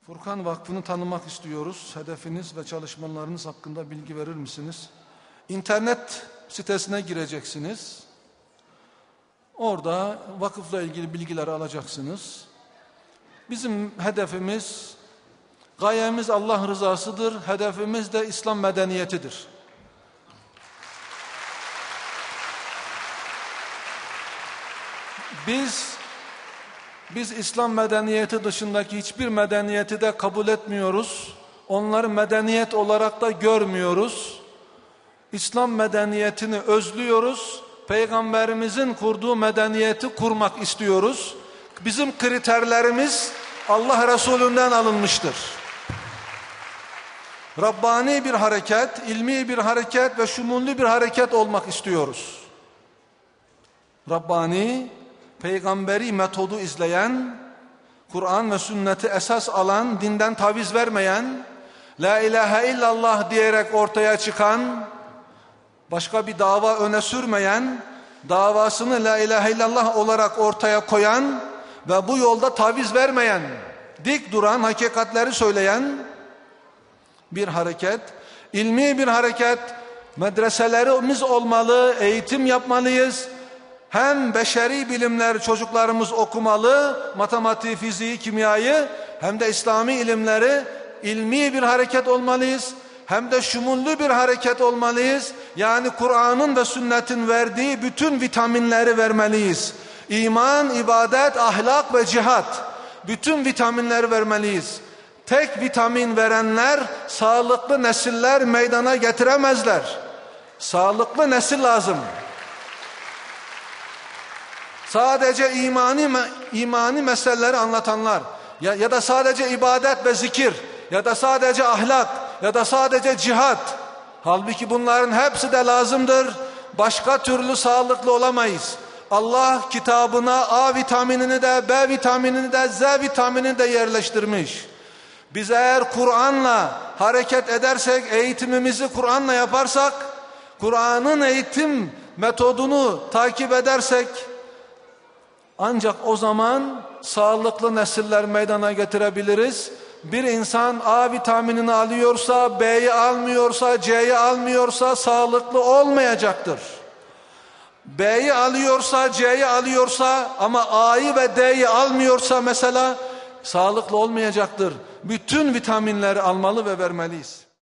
Furkan Vakfı'nı tanımak istiyoruz. Hedefiniz ve çalışmalarınız hakkında bilgi verir misiniz? İnternet sitesine gireceksiniz. Orada vakıfla ilgili bilgileri alacaksınız. Bizim hedefimiz, gayemiz Allah rızasıdır. Hedefimiz de İslam medeniyetidir. Biz İslam medeniyeti dışındaki hiçbir medeniyeti de kabul etmiyoruz. Onları medeniyet olarak da görmüyoruz. İslam medeniyetini özlüyoruz. Peygamberimizin kurduğu medeniyeti kurmak istiyoruz. Bizim kriterlerimiz Allah Resulü'nden alınmıştır. Rabbani bir hareket, ilmi bir hareket ve şumullu bir hareket olmak istiyoruz. Rabbani, peygamberi metodu izleyen, Kur'an ve sünneti esas alan, dinden taviz vermeyen, la ilahe illallah diyerek ortaya çıkan, başka bir dava öne sürmeyen, davasını la ilahe illallah olarak ortaya koyan ve bu yolda taviz vermeyen, dik duran, hakikatleri söyleyen bir hareket, ilmi bir hareket. Medreselerimiz olmalı, eğitim yapmalıyız. Hem beşeri bilimler çocuklarımız okumalı, matematiği, fiziği, kimyayı, hem de İslami ilimleri, ilmi bir hareket olmalıyız. Hem de şumullu bir hareket olmalıyız. Yani Kur'an'ın ve sünnetin verdiği bütün vitaminleri vermeliyiz. İman, ibadet, ahlak ve cihat. Bütün vitaminleri vermeliyiz. Tek vitamin verenler sağlıklı nesiller meydana getiremezler. Sağlıklı nesil lazım. Sadece imani meseleleri anlatanlar ya da sadece ibadet ve zikir ya da sadece ahlak ya da sadece cihat. Halbuki bunların hepsi de lazımdır. Başka türlü sağlıklı olamayız. Allah kitabına A vitaminini de, B vitaminini de, Z vitaminini de yerleştirmiş. Biz eğer Kur'an'la hareket edersek, eğitimimizi Kur'an'la yaparsak, Kur'an'ın eğitim metodunu takip edersek, ancak o zaman sağlıklı nesiller meydana getirebiliriz. Bir insan A vitaminini alıyorsa, B'yi almıyorsa, C'yi almıyorsa sağlıklı olmayacaktır. B'yi alıyorsa, C'yi alıyorsa ama A'yı ve D'yi almıyorsa mesela sağlıklı olmayacaktır. Bütün vitaminleri almalı ve vermeliyiz.